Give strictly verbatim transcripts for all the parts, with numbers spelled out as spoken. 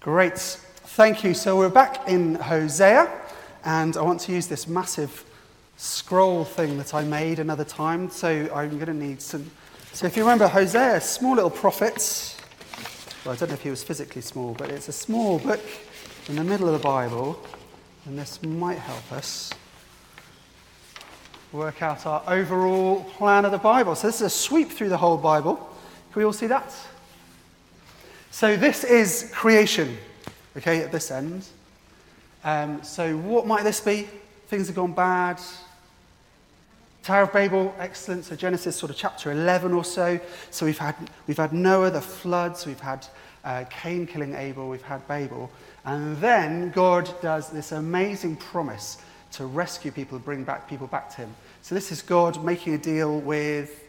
Great. Thank you. So we're back in Hosea, and I want to use this massive scroll thing that I made another time. So I'm going to need some... So if you remember Hosea, small little prophet. Well, I don't know if he was physically small, but it's a small book in the middle of the Bible, and this might help us work out our overall plan of the Bible. So this is a sweep through the whole Bible. Can we all see that? So this is creation, okay, at this end. Um, so what might this be? Things have gone bad. Tower of Babel, excellent. So Genesis sort of chapter eleven or so. So we've had we've had Noah, the floods. We've had uh, Cain killing Abel. We've had Babel. And then God does this amazing promise to rescue people, bring back people back to him. So this is God making a deal with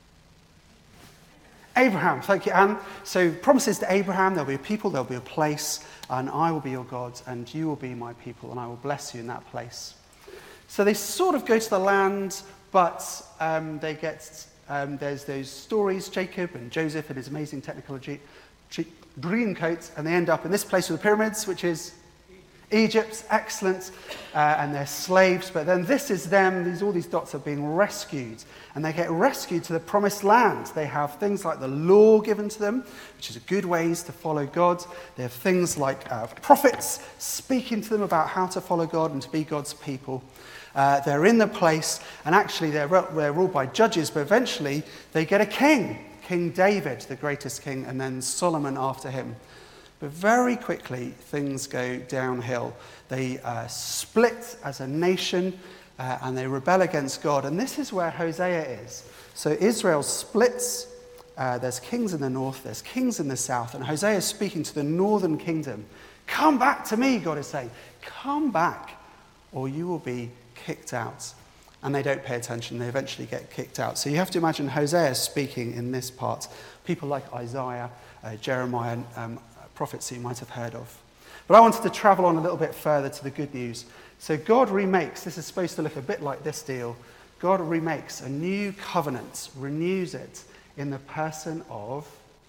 Abraham. Thank you, Anne. So promises to Abraham, there'll be a people, there'll be a place, and I will be your God, and you will be my people, and I will bless you in that place. So they sort of go to the land, but um, they get, um, there's those stories, Jacob and Joseph and his amazing technology, dream coats, and they end up in this place with the pyramids, which is Egypt, excellent, uh, and they're slaves. But then this is them, these, all these dots are being rescued, and they get rescued to the promised land. They have things like the law given to them, which is good ways to follow God. They have things like uh, prophets speaking to them about how to follow God and to be God's people. Uh, they're in the place, and actually they're, they're ruled by judges, but eventually they get a king, King David, the greatest king, and then Solomon after him. But very quickly, things go downhill. They uh, split as a nation, uh, and they rebel against God. And this is where Hosea is. So Israel splits. Uh, there's kings in the north, there's kings in the south, and Hosea is speaking to the northern kingdom. Come back to me, God is saying. Come back, or you will be kicked out. And they don't pay attention. They eventually get kicked out. So you have to imagine Hosea speaking in this part. People like Isaiah, uh, Jeremiah, um, prophets you might have heard of. But I wanted to travel on a little bit further to the good news. So God remakes, this is supposed to look a bit like this deal. God remakes a new covenant, renews it in the person of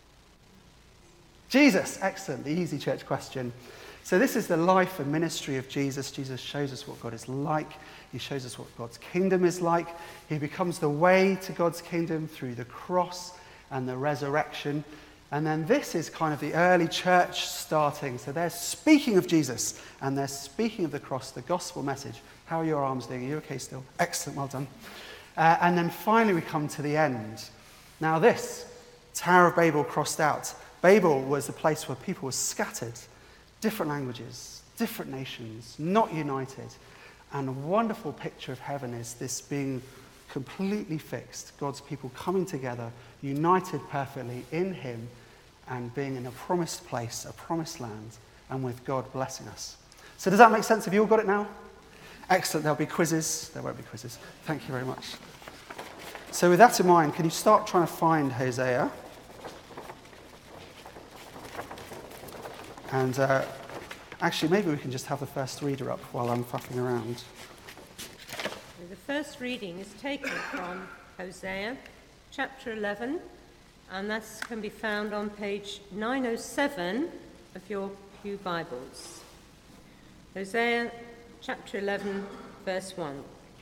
Jesus. Excellent, the easy church question. So this is the life and ministry of Jesus. Jesus shows us what God is like. He shows us what God's kingdom is like. He becomes the way to God's kingdom through the cross and the resurrection. And then this is kind of the early church starting. So they're speaking of Jesus, and they're speaking of the cross, the gospel message. How are your arms doing? Are you okay still? Excellent, well done. Uh, and then finally we come to the end. Now this, Tower of Babel crossed out. Babel was the place where people were scattered. Different languages, different nations, not united. And a wonderful picture of heaven is this being completely fixed. God's people coming together, united perfectly in him, and being in a promised place, a promised land, and with God blessing us. So does that make sense? Have you all got it now? Excellent. There'll be quizzes. There won't be quizzes. Thank you very much. So with that in mind, can you start trying to find Hosea? And uh, actually, maybe we can just have the first reader up while I'm faffing around. The first reading is taken from Hosea, chapter eleven, and that can be found on page nine oh seven of your Pew Bibles. Hosea, chapter eleven, verse one.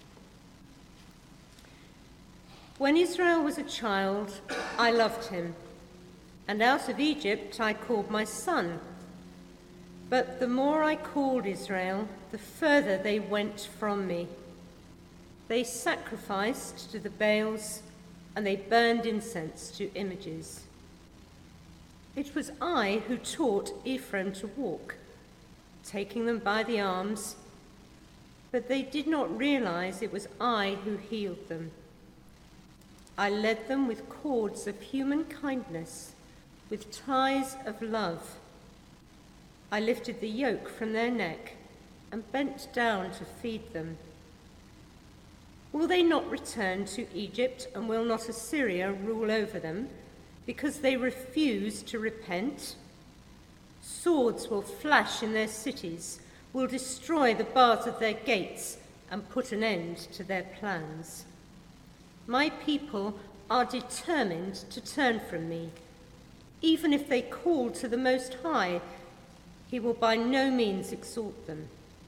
When Israel was a child, I loved him, and out of Egypt I called my son. But the more I called Israel, the further they went from me. They sacrificed to the Baals, and they burned incense to images. It was I who taught Ephraim to walk, taking them by the arms, but they did not realize it was I who healed them. I led them with cords of human kindness, with ties of love. I lifted the yoke from their neck and bent down to feed them. Will they not return to Egypt, and will not Assyria rule over them, because they refuse to repent? Swords will flash in their cities, will destroy the bars of their gates, and put an end to their plans. My people are determined to turn from me. Even if they call to the Most High, He will by no means exalt them.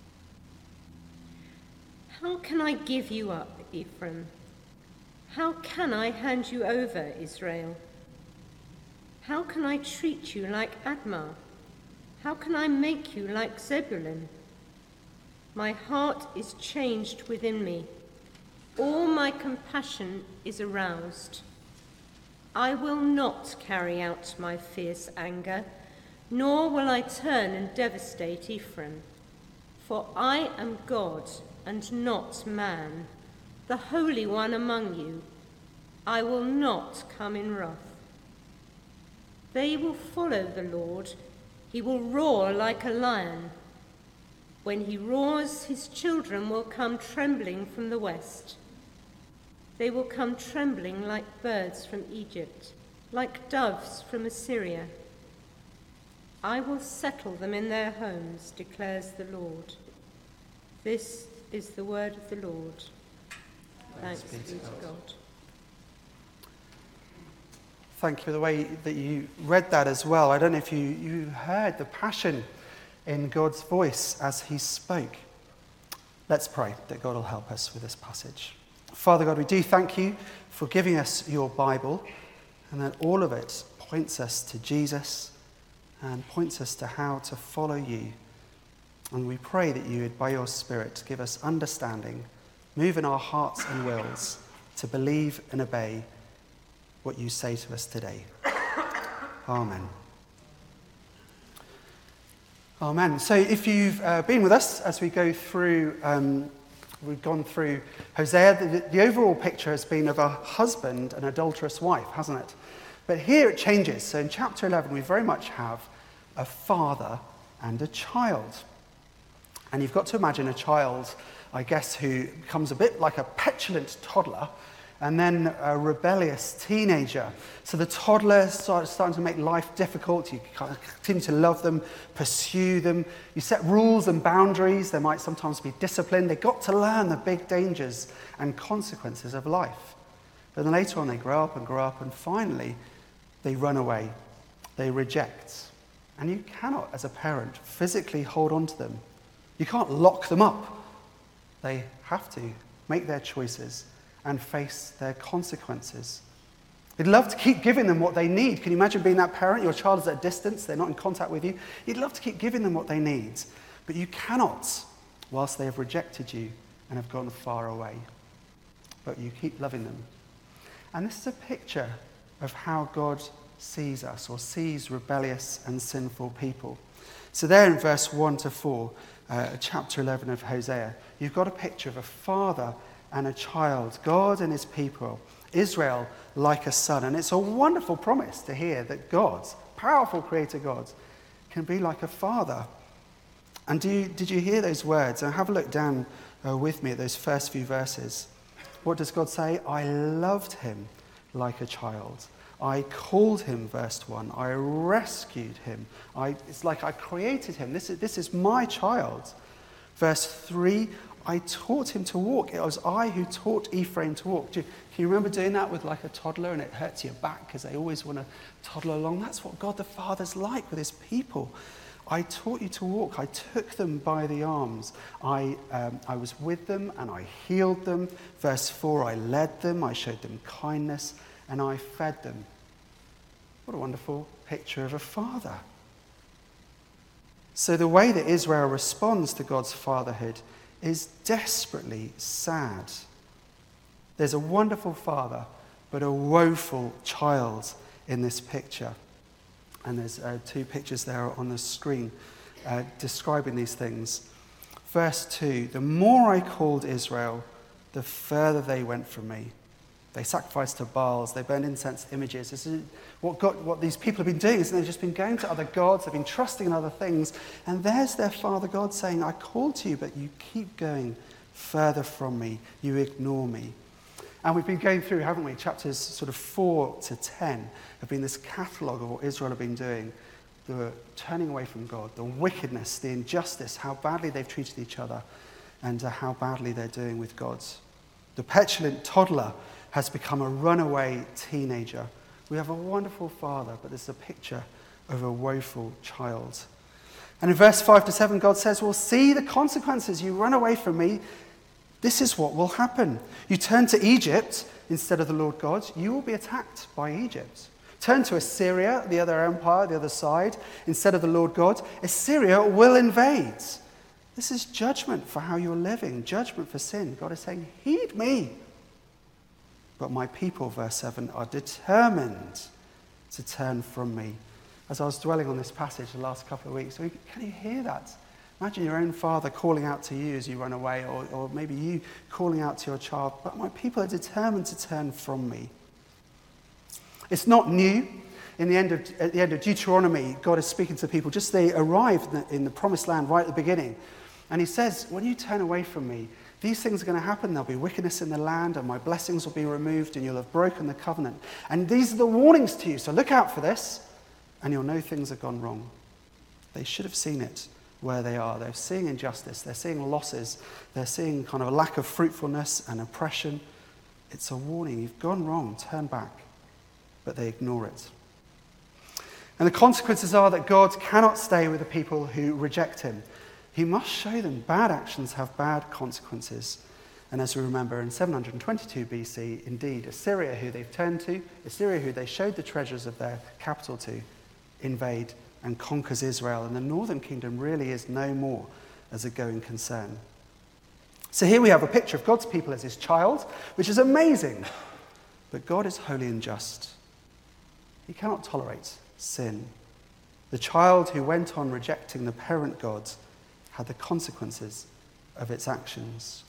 How can I give you up, Ephraim? How can I hand you over, Israel? How can I treat you like Admah? How can I make you like Zebulun? My heart is changed within me. All my compassion is aroused. I will not carry out my fierce anger, nor will I turn and devastate Ephraim. For I am God and not man, the Holy One among you. I will not come in wrath. They will follow the Lord. He will roar like a lion. When he roars, his children will come trembling from the west. They will come trembling like birds from Egypt, like doves from Assyria. I will settle them in their homes, declares the Lord. This is the word of the Lord. Thanks, Thanks be to God. God. Thank you for the way that you read that as well. I don't know if you, you heard the passion in God's voice as he spoke. Let's pray that God will help us with this passage. Father God, we do thank you for giving us your Bible, and that all of it points us to Jesus and points us to how to follow you. And we pray that you would, by your Spirit, give us understanding, move in our hearts and wills to believe and obey what you say to us today. Amen. Amen. So if you've uh, been with us as we go through, um, we've gone through Hosea, the, the overall picture has been of a husband and adulterous wife, hasn't it? But here it changes. So in chapter eleven, we very much have a father and a child. And you've got to imagine a child, I guess, who becomes a bit like a petulant toddler, and then a rebellious teenager. So the toddler starts starting to make life difficult. You continue to love them, pursue them. You set rules and boundaries. There might sometimes be discipline. They've got to learn the big dangers and consequences of life. But then later on they grow up and grow up, and finally they run away. They reject. And you cannot, as a parent, physically hold on to them. You can't lock them up. They have to make their choices and face their consequences. You'd love to keep giving them what they need. Can you imagine being that parent? Your child is at a distance, they're not in contact with you. You'd love to keep giving them what they need, but you cannot whilst they have rejected you and have gone far away. But you keep loving them. And this is a picture of how God sees us, or sees rebellious and sinful people. So there in verse one to four, uh, chapter eleven of Hosea, you've got a picture of a father and a child, God and his people, Israel like a son. And it's a wonderful promise to hear that God, powerful creator God, can be like a father. And do you, did you hear those words? And have a look down uh, with me at those first few verses. What does God say? I loved him like a child. I called him, verse one. I rescued him. I, it's like I created him. This is, this is my child. Verse three, I taught him to walk. It was I who taught Ephraim to walk. Do you, can you remember doing that with like a toddler, and it hurts your back because they always want to toddle along? That's what God the Father's like with his people. I taught you to walk. I took them by the arms. I, um, I was with them and I healed them. Verse four, I led them. I showed them kindness and I fed them. What a wonderful picture of a father. So the way that Israel responds to God's fatherhood is desperately sad. There's a wonderful father, but a woeful child in this picture. And there's uh, two pictures there on the screen uh, describing these things. Verse two, the more I called Israel, the further they went from me. They sacrificed to Baals, they burned incense images. This is what, God, what these people have been doing, is they've just been going to other gods, they've been trusting in other things. And there's their father God saying, I called to you, but you keep going further from me. You ignore me. And we've been going through, haven't we, chapters sort of four to ten have been this catalogue of what Israel have been doing. The turning away from God, the wickedness, the injustice, how badly they've treated each other, and uh, how badly they're doing with God. The petulant toddler has become a runaway teenager. We have a wonderful father, but there's a picture of a woeful child. And in verse five to seven, God says, well, see the consequences. You run away from me. This is what will happen. You turn to Egypt instead of the Lord God. You will be attacked by Egypt. Turn to Assyria, the other empire, the other side, instead of the Lord God. Assyria will invade. This is judgment for how you're living, judgment for sin. God is saying, heed me. But my people, verse seven, are determined to turn from me. As I was dwelling on this passage the last couple of weeks, can you hear that? Imagine your own father calling out to you as you run away, or, or maybe you calling out to your child, but my people are determined to turn from me. It's not new. In the end of, at the end of Deuteronomy, God is speaking to people just they arrived in the, in the promised land right at the beginning. And he says, when you turn away from me, these things are going to happen. There'll be wickedness in the land, and my blessings will be removed, and you'll have broken the covenant. And these are the warnings to you, so look out for this, and you'll know things have gone wrong. They should have seen it where they are. They're seeing injustice. They're seeing losses. They're seeing kind of a lack of fruitfulness and oppression. It's a warning. You've gone wrong. Turn back. But they ignore it. And the consequences are that God cannot stay with the people who reject him. He must show them bad actions have bad consequences. And as we remember, in seven hundred twenty-two B C, indeed, Assyria, who they've turned to, Assyria, who they showed the treasures of their capital to, invade and conquers Israel. And the northern kingdom really is no more as a going concern. So here we have a picture of God's people as his child, which is amazing. But God is holy and just. He cannot tolerate sin. The child who went on rejecting the parent God had the consequences of its actions.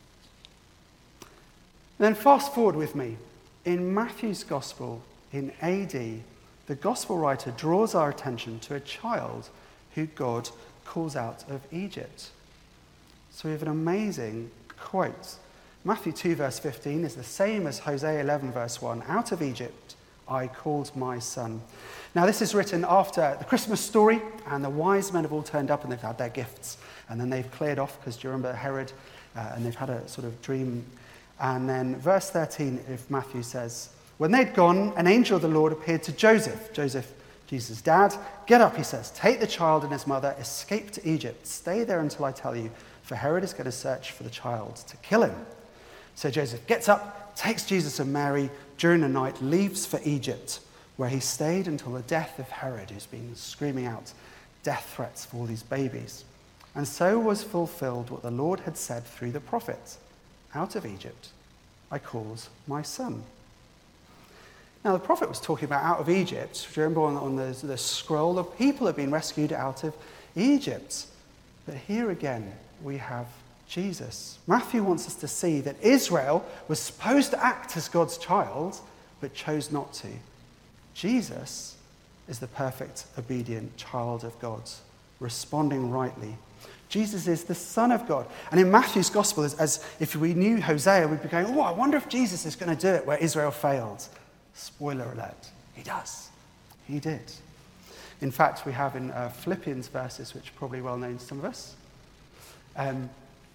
And then fast forward with me. In Matthew's Gospel, in A D, the Gospel writer draws our attention to a child who God calls out of Egypt. So we have an amazing quote. Matthew two verse fifteen is the same as Hosea eleven verse one. Out of Egypt I called my son. Now this is written after the Christmas story, and the wise men have all turned up and they've had their gifts. And then they've cleared off, because do you remember Herod? Uh, and they've had a sort of dream. And then verse thirteen, if Matthew says, when they'd gone, an angel of the Lord appeared to Joseph. Joseph, Jesus' dad. Get up, he says. Take the child and his mother. Escape to Egypt. Stay there until I tell you, for Herod is going to search for the child to kill him. So Joseph gets up, takes Jesus and Mary during the night, leaves for Egypt, where he stayed until the death of Herod, who's been screaming out death threats for all these babies. And so was fulfilled what the Lord had said through the prophet. Out of Egypt I called my son. Now, the prophet was talking about out of Egypt. Do you remember on, on the, the scroll? The people have been rescued out of Egypt. But here again, we have Jesus. Matthew wants us to see that Israel was supposed to act as God's child, but chose not to. Jesus is the perfect, obedient child of God, responding rightly. Jesus is the Son of God. And in Matthew's Gospel, as, as if we knew Hosea, we'd be going, oh, I wonder if Jesus is going to do it where Israel failed. Spoiler alert, he does. He did. In fact, we have in uh, Philippians verses, which are probably well known to some of us, um,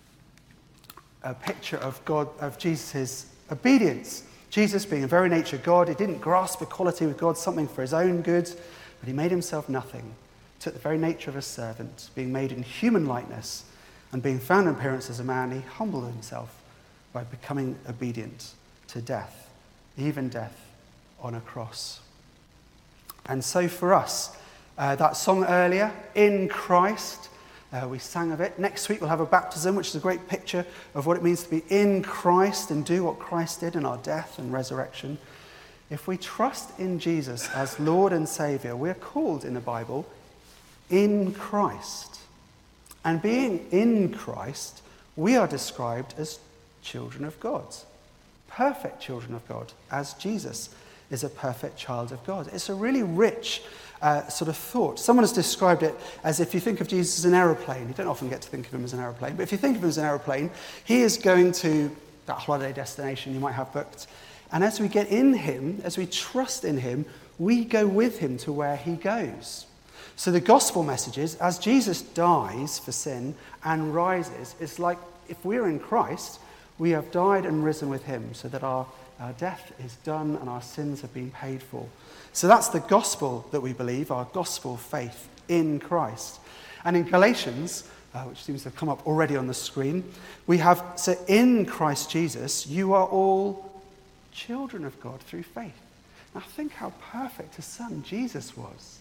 a picture of God, of Jesus' obedience. Jesus, being in very nature God, he didn't grasp equality with God, something for his own good, but he made himself nothing. Took the very nature of a servant, being made in human likeness, and being found in appearance as a man, he humbled himself by becoming obedient to death, even death on a cross. And so for us, uh, that song earlier, In Christ, uh, we sang of it. Next week we'll have a baptism, which is a great picture of what it means to be in Christ and do what Christ did in our death and resurrection. If we trust in Jesus as Lord and Saviour, we're called in the Bible in Christ. And being in Christ, we are described as children of God, perfect children of God, as Jesus is a perfect child of God. It's a really rich uh, sort of thought. Someone has described it as if you think of Jesus as an aeroplane. You don't often get to think of him as an aeroplane, but if you think of him as an aeroplane, he is going to that holiday destination you might have booked. And as we get in him, as we trust in him, we go with him to where he goes. So the gospel message is, as Jesus dies for sin and rises, it's like if we're in Christ, we have died and risen with him, so that our, our death is done and our sins have been paid for. So that's the gospel that we believe, our gospel faith in Christ. And in Galatians, uh, which seems to have come up already on the screen, we have, so in Christ Jesus, you are all children of God through faith. Now think how perfect a son Jesus was.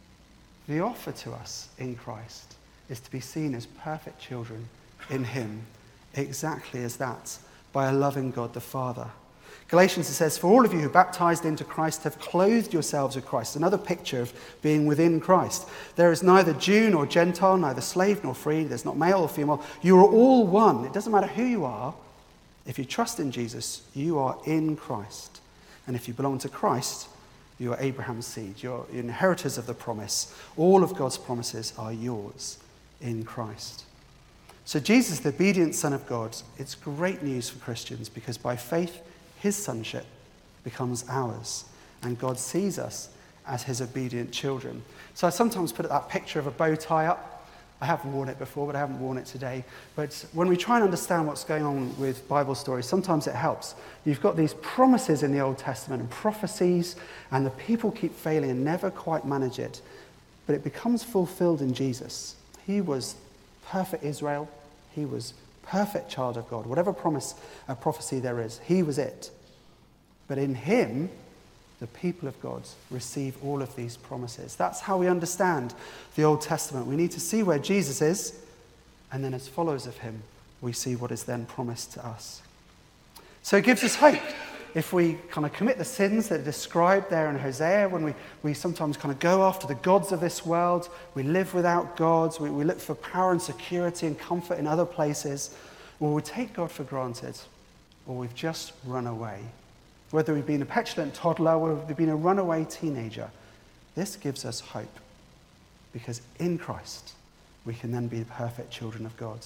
The offer to us in Christ is to be seen as perfect children in him, exactly as that, by a loving God the Father. Galatians, it says, for all of you who baptized into Christ have clothed yourselves with Christ. Another picture of being within Christ. There is neither Jew nor Gentile, neither slave nor free. There's not male or female. You are all one. It doesn't matter who you are. If you trust in Jesus, you are in Christ. And if you belong to Christ, you are Abraham's seed. You're inheritors of the promise. All of God's promises are yours in Christ. So Jesus, the obedient Son of God, it's great news for Christians because by faith, his sonship becomes ours, and God sees us as his obedient children. So I sometimes put that picture of a bow tie up. I have worn it before, but I haven't worn it today. But when we try and understand what's going on with Bible stories, sometimes it helps. You've got these promises in the Old Testament and prophecies, and the people keep failing and never quite manage it. But it becomes fulfilled in Jesus. He was perfect Israel. He was perfect child of God. Whatever promise, uh, prophecy there is, he was it. But in him, the people of God receive all of these promises. That's how we understand the Old Testament. We need to see where Jesus is, and then as followers of him, we see what is then promised to us. So it gives us hope. If we kind of commit the sins that are described there in Hosea, when we, we sometimes kind of go after the gods of this world, we live without God, we, we look for power and security and comfort in other places, or we take God for granted, or we've just run away. Whether we've been a petulant toddler or we've been a runaway teenager, this gives us hope, because in Christ we can then be the perfect children of God.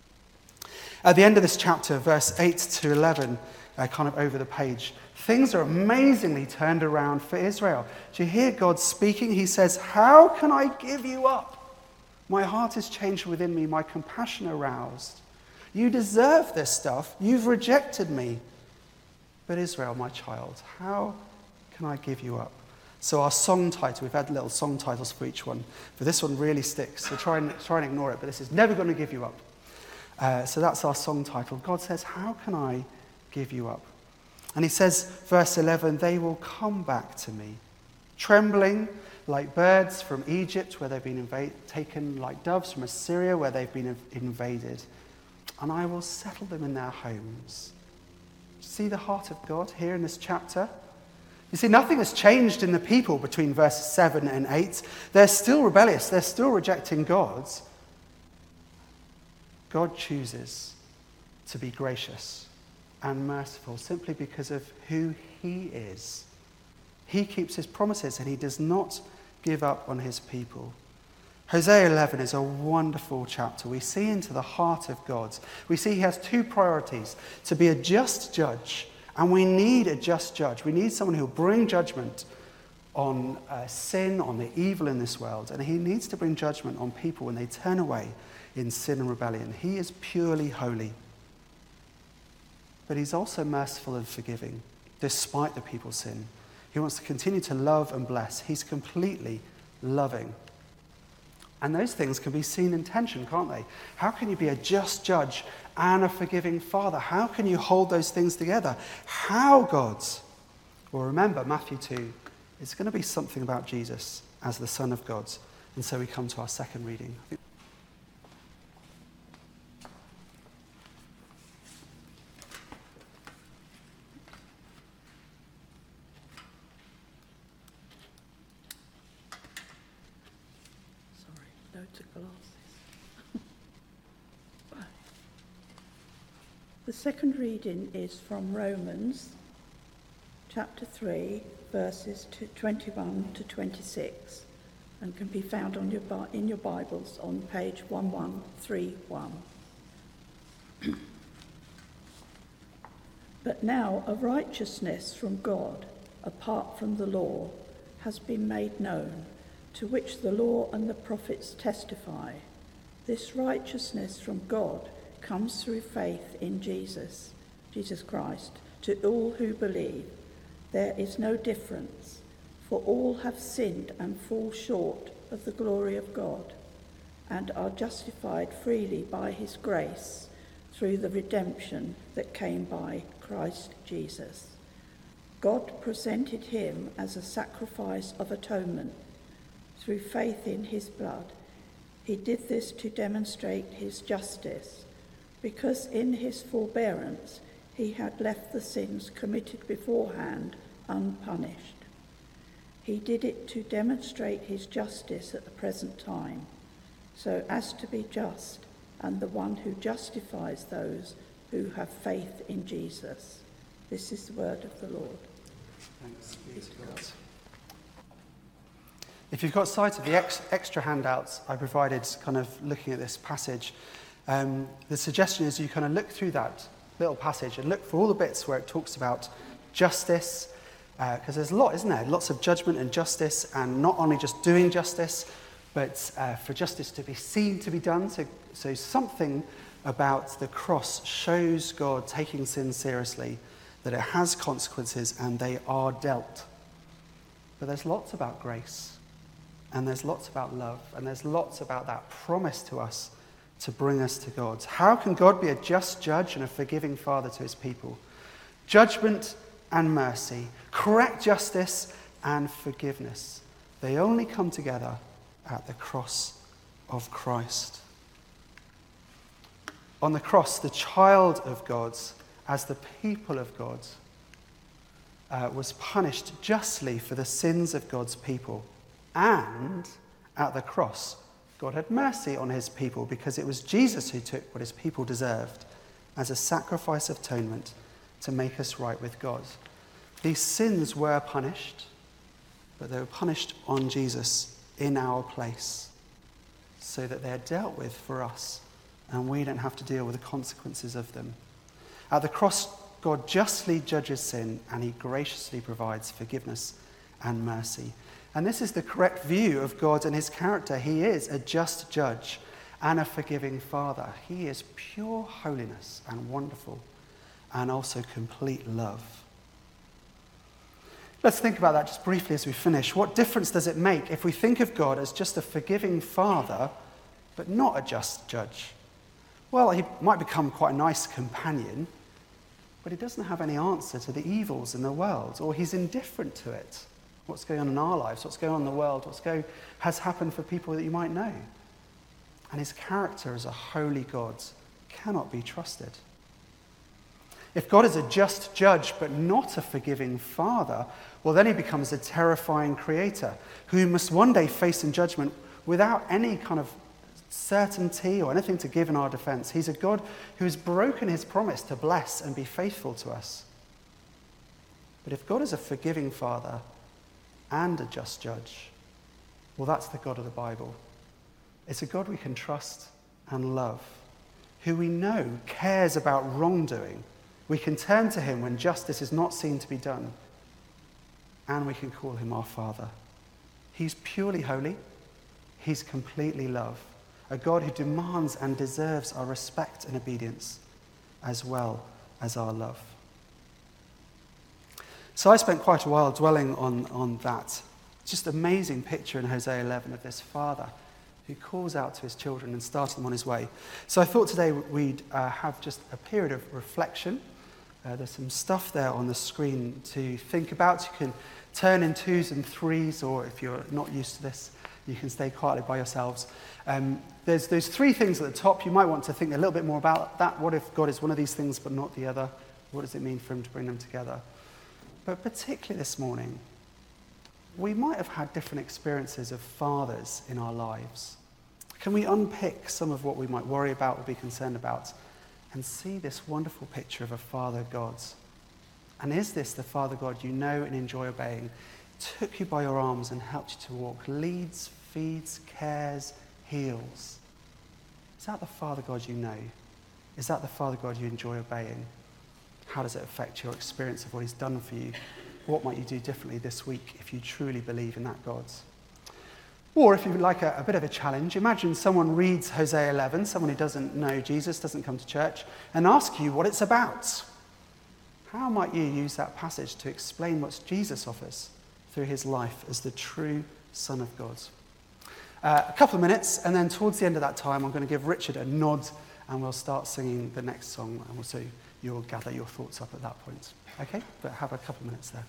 At the end of this chapter, verse eight to eleven, Uh, kind of over the page, things are amazingly turned around for Israel. Do you hear God speaking? He says, how can I give you up? My heart is changed within me, my compassion aroused. You deserve this stuff. You've rejected me. But Israel, my child, how can I give you up? So our song title, we've had little song titles for each one, but this one really sticks, so try and, try and ignore it, but this is never going to give you up. Uh, so that's our song title. God says, how can I give you up? And he says, verse eleven, they will come back to me, trembling like birds from Egypt, where they've been invade- taken, like doves from Assyria, where they've been invaded, and I will settle them in their homes. See the heart of God here in this chapter? You see, nothing has changed in the people between verses seven and eight. They're still rebellious. They're still rejecting God. God chooses to be gracious and merciful simply because of who he is. He keeps his promises and he does not give up on his people. Hosea eleven is a wonderful chapter. We see into the heart of God. We see he has two priorities: to be a just judge, and we need a just judge. We need someone who will bring judgment on uh, sin, on the evil in this world, and he needs to bring judgment on people when they turn away in sin and rebellion. He is purely holy. But he's also merciful and forgiving, despite the people's sin. He wants to continue to love and bless. He's completely loving. And those things can be seen in tension, can't they? How can you be a just judge and a forgiving father? How can you hold those things together? How, God? Well, remember, Matthew two, it's going to be something about Jesus as the Son of God. And so we come to our second reading. The second reading is from Romans chapter three, verses twenty-one to twenty-six, and can be found on your in your Bibles on page eleven thirty-one. But now a righteousness from God, apart from the law, has been made known, to which the law and the prophets testify. This righteousness from God comes through faith in Jesus, Jesus Christ, to all who believe. There is no difference, for all have sinned and fall short of the glory of God, and are justified freely by his grace through the redemption that came by Christ Jesus. God presented him as a sacrifice of atonement through faith in his blood. He did this to demonstrate his justice, because in his forbearance he had left the sins committed beforehand unpunished. He did it to demonstrate his justice at the present time, so as to be just and the one who justifies those who have faith in Jesus. This is the word of the Lord. Thanks be to God. If you've got sight of the ex- extra handouts I provided kind of looking at this passage, um, the suggestion is you kind of look through that little passage and look for all the bits where it talks about justice, because uh, there's a lot, isn't there? Lots of judgment and justice, and not only just doing justice, but uh, for justice to be seen to be done. So, so something about the cross shows God taking sin seriously, that it has consequences and they are dealt. But there's lots about grace, and there's lots about love, and there's lots about that promise to us to bring us to God. How can God be a just judge and a forgiving father to his people? Judgment and mercy, correct justice and forgiveness, they only come together at the cross of Christ. On the cross, the child of God, as the people of God, uh, was punished justly for the sins of God's people. And at the cross, God had mercy on his people, because it was Jesus who took what his people deserved as a sacrifice of atonement to make us right with God. These sins were punished, but they were punished on Jesus in our place, so that they're dealt with for us, and we don't have to deal with the consequences of them. At the cross, God justly judges sin, and he graciously provides forgiveness and mercy. And this is the correct view of God and his character. He is a just judge and a forgiving father. He is pure holiness and wonderful, and also complete love. Let's think about that just briefly as we finish. What difference does it make if we think of God as just a forgiving father, but not a just judge? Well, he might become quite a nice companion, but he doesn't have any answer to the evils in the world, or he's indifferent to it. What's going on in our lives, what's going on in the world, what's going has happened for people that you might know. And his character as a holy God cannot be trusted. If God is a just judge but not a forgiving father, well, then he becomes a terrifying creator who must one day face in judgment without any kind of certainty or anything to give in our defense. He's a God who has broken his promise to bless and be faithful to us. But if God is a forgiving father and a just judge, well, that's the God of the Bible. It's a God we can trust and love, who we know cares about wrongdoing. We can turn to him when justice is not seen to be done, and we can call him our Father. He's purely holy. He's completely love, a God who demands and deserves our respect and obedience, as well as our love. So I spent quite a while dwelling on, on that just amazing picture in Hosea eleven of this father who calls out to his children and starts them on his way. So I thought today we'd uh, have just a period of reflection. Uh, there's some stuff there on the screen to think about. You can turn in twos and threes, or if you're not used to this, you can stay quietly by yourselves. Um, there's those three things at the top. You might want to think a little bit more about that. What if God is one of these things but not the other? What does it mean for him to bring them together? But particularly this morning, we might have had different experiences of fathers in our lives. Can we unpick some of what we might worry about or be concerned about and see this wonderful picture of a Father God? And is this the Father God you know and enjoy obeying, took you by your arms and helped you to walk, leads, feeds, cares, heals? Is that the Father God you know? Is that the Father God you enjoy obeying? How does it affect your experience of what he's done for you? What might you do differently this week if you truly believe in that God? Or if you would like a, a bit of a challenge, imagine someone reads Hosea eleven, someone who doesn't know Jesus, doesn't come to church, and ask you what it's about. How might you use that passage to explain what Jesus offers through his life as the true Son of God? uh, a couple of minutes, and then towards the end of that time, I'm going to give Richard a nod, and we'll start singing the next song, and also you'll gather your thoughts up at that point. Okay? But have a couple of minutes there.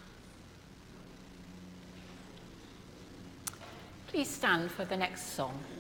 Please stand for the next song.